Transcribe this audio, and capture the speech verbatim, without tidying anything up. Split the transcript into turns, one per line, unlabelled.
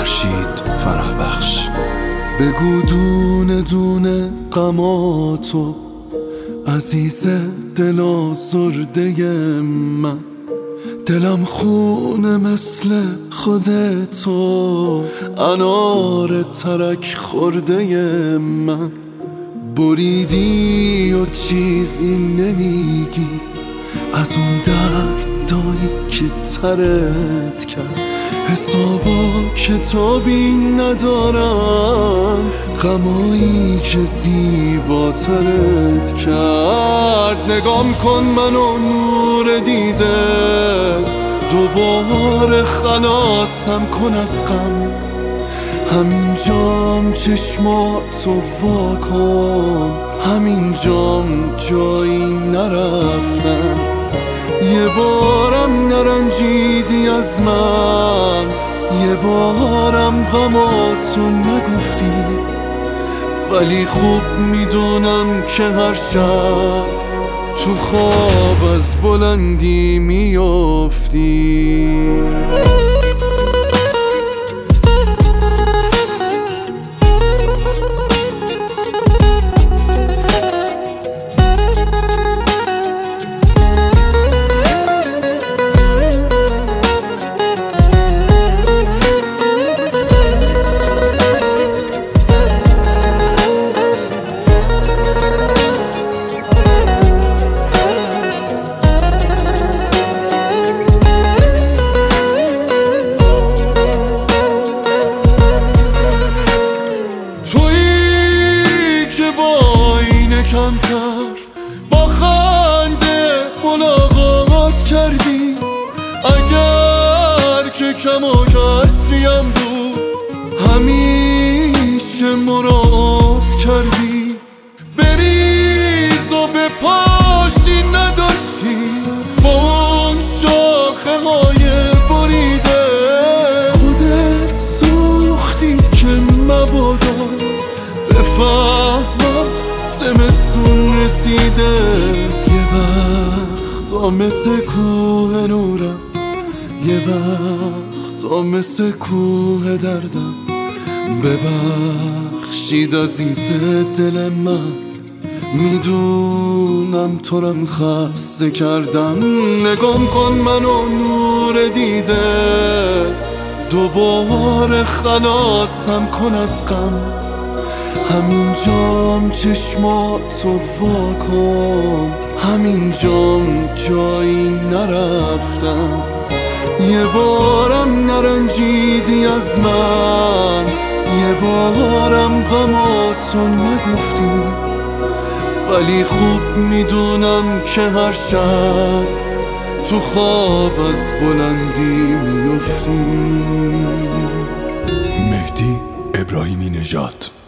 فرشید فرح بخش.
بگو دونه دونه غماتو عزیز دل آزرده من، دلم خونه مثل خودتو انار ترک خورده من. بریدی و چیزی نمیگی از اون دردایی که ترت کرد، حسابا کتابی ندارن غمایی که زیباترت کرد. نگام کن منو نور دیده، دوباره خلاصم کن از غم. همین جام چشماتو وا کن، همین جام جایی نرفتم. یه بارم نرنجیدی از من، یه بارم غماتو نگفتی، ولی خوب میدونم که هر شب تو خواب از بلندی میافتی. کمتر با خنده ملاقات کردی، اگر که کم و کسیم بود همیشه مراعات کردی. بریز و به پاشی نداشتی با اون شاخه های بریده، خودت سوختی که مبادا بفهمم زمستون رسیده. یه وقتا مثل کوه نورم، یه وقتا مثل کوه دردم. ببخشید عزیز دل من، میدونم تو رم خسته کردم. نگام کن منو نور دیده، دوباره خلاصم کن از غم. همین جام چشماتو وا کن، همین جام جایی نرفتم. یه بارم نرنجیدی از من، یه بارم غماتو نگفتی، ولی خوب میدونم که هر شب تو خواب از بلندی میافتی.
مهدی ابراهیمی نژاد.